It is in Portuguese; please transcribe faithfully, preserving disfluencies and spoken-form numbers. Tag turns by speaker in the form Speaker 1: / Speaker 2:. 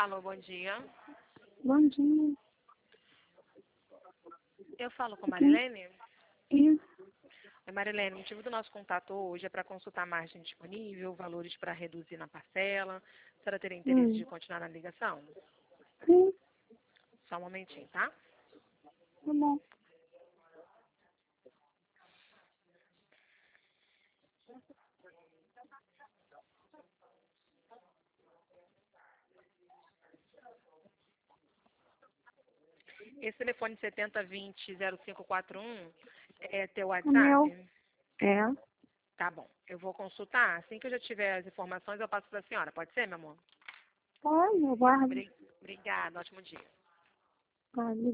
Speaker 1: Alô, bom dia.
Speaker 2: Bom dia.
Speaker 1: Eu falo com
Speaker 2: Aqui.
Speaker 1: Marilene?
Speaker 2: Isso.
Speaker 1: Oi, Marilene, o motivo do nosso contato hoje é para consultar a margem disponível, valores para reduzir na parcela. A senhora teria interesse
Speaker 2: Hum.
Speaker 1: de continuar na ligação?
Speaker 2: Sim,
Speaker 1: Só um momentinho, tá?
Speaker 2: tá bom.
Speaker 1: Esse telefone setenta vinte zero cinco quatro um é teu
Speaker 2: O meu
Speaker 1: WhatsApp?
Speaker 2: é.
Speaker 1: Tá bom. Eu vou consultar. Assim que eu já tiver as informações, eu passo para a senhora. Pode ser, meu amor?
Speaker 2: Pode, eu guardo.
Speaker 1: Obri- Obrigada. Ótimo dia.
Speaker 2: Pode.